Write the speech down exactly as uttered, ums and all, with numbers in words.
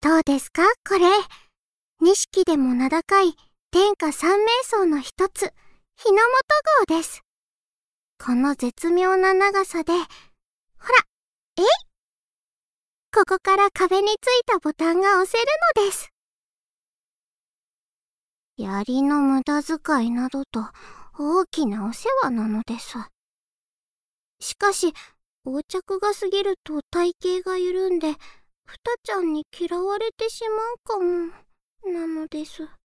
どうですかこれ。錦でも名高い天下三名僧の一つ、日の本号です。この絶妙な長さで、ほら、えい！ここから壁についたボタンが押せるのです。槍の無駄遣いなどと大きなお世話なのです。しかし、横着が過ぎると体型が緩んで、ふたちゃんに嫌われてしまうかも、なのです。